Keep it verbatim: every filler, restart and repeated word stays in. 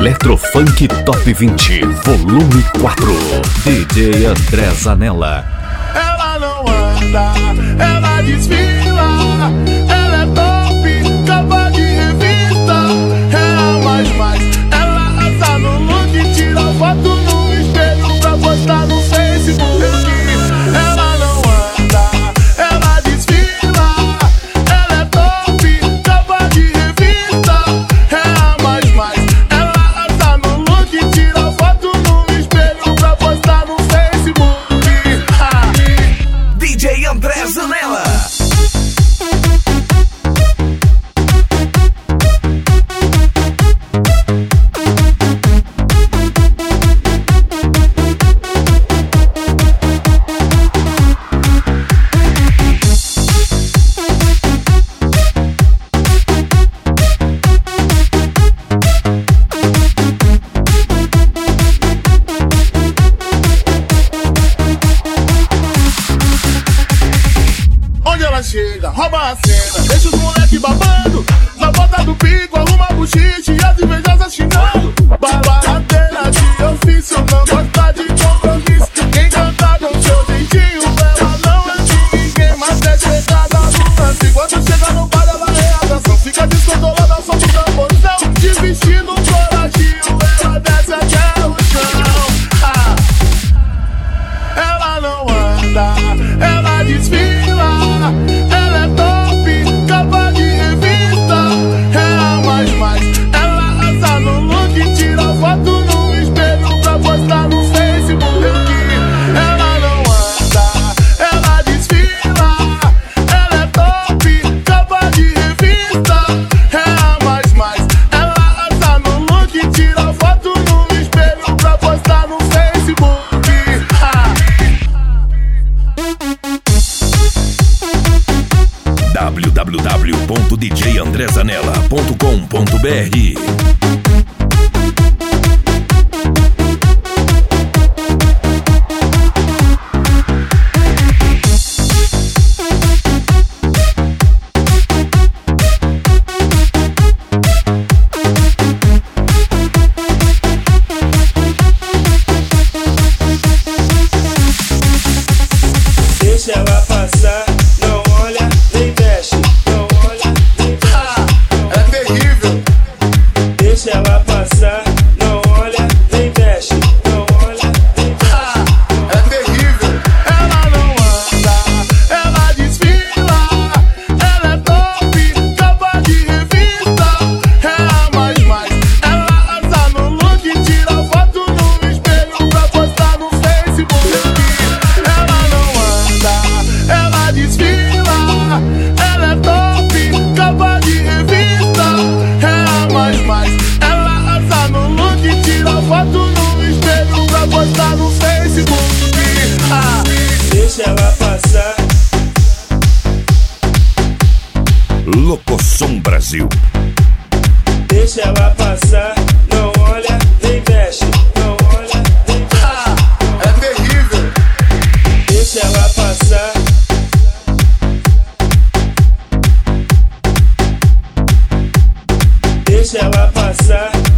Eletrofunk Top vinte, volume quatro. D J André Zanella. Ela não anda, ela desfila. Ela é top, capa de revista. É a mais mais, ela asa no look. Tira foto no espelho pra postar no Facebook. Ela não anda, ela desfila. Ela é top, capa de revista. É a mais mais, ela asa no look. Tira foto no espelho pra postar no Facebook. Ha! D J André Zanella. Chega, rouba a cena, deixa os moleque babando. Na bota do pico, arruma buchiche e as invejosas xingando. Barateira de ofício, não gosta de compromisso. Quem canta com seu jeitinho, ela não é de ninguém, mas é chegada no lance. Quando chega no bar, ela é a atração. Fica descontrolada, só do tamborzão. De vestido coradinho, ela desce até o chão. Ah. Ela não anda, ela desfila. Ela é top, capa de revista. É a mais mais, ela asa no look. Tira foto no espelho pra postar no Facebook. Ela não anda, ela desfila. Ela é top, capa de revista. É a mais mais, ela asa no look. Tira foto no espelho pra postar no Facebook. Ha! w w w ponto d j andré zanella ponto com ponto b r. Deixa ela passar, não olha, nem mexe. Não olha, nem mexe. É terrível. Deixa ela passar, não olha, nem mexe. Não olha, nem mexe. É terrível. Ela não anda, ela desfila. Ela é top, capa de revista. É a mais mais, ela asa no look. Tira foto no espelho pra postar no Facebook. Ela não anda, ela desfila. Ela é top, capa de revista. É a mais mais, ela asa no look. Tira foto no espelho pra postar no Facebook. Ah. Deixa ela passar. Locosom Brasil. Deixa ela passar, não olha, nem mexe. Não olha, nem mexe. É terrível. Deixa ela passar. Deixa ela passar.